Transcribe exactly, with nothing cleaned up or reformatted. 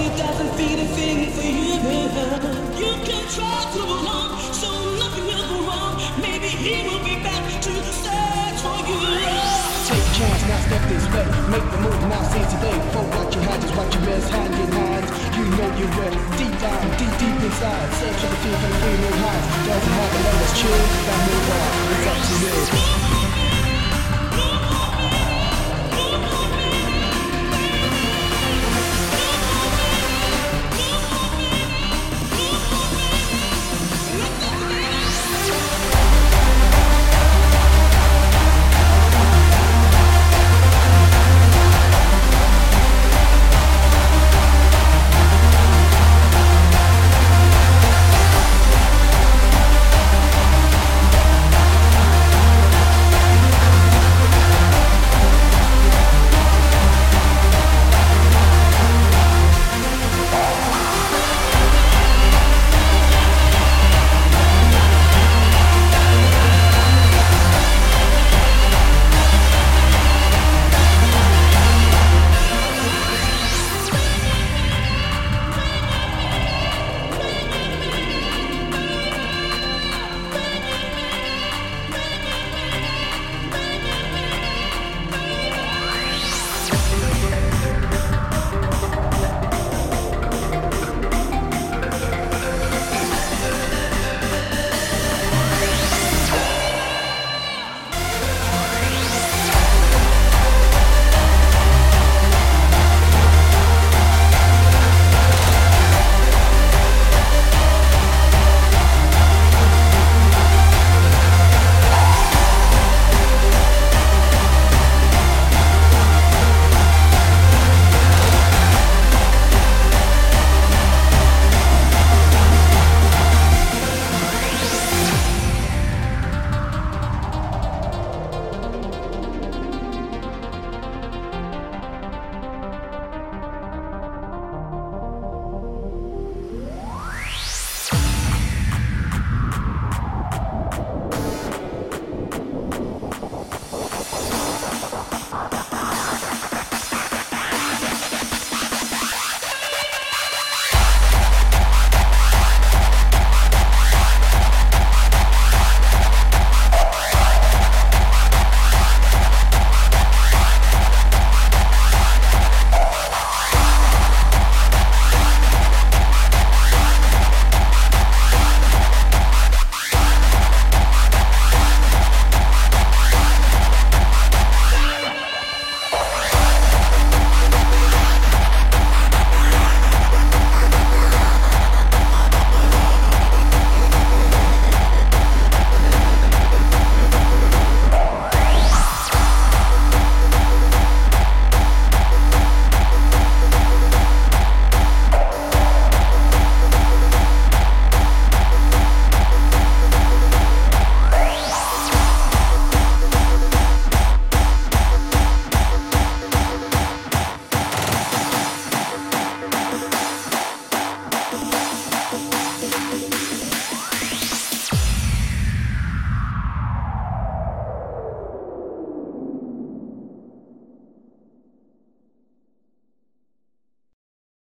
forty thousand feet of thing for you. You can try to belong, so nothing will go wrong. Maybe he will be back to search for you. Take a chance, now step this way. Make the move, now seize today. Fold out your hands, just watch your best hand in hand. You know you're ready, deep down, deep, deep inside. Search for the fear from the feeling highs. Doesn't matter, let us chill, now move on. It's up to you.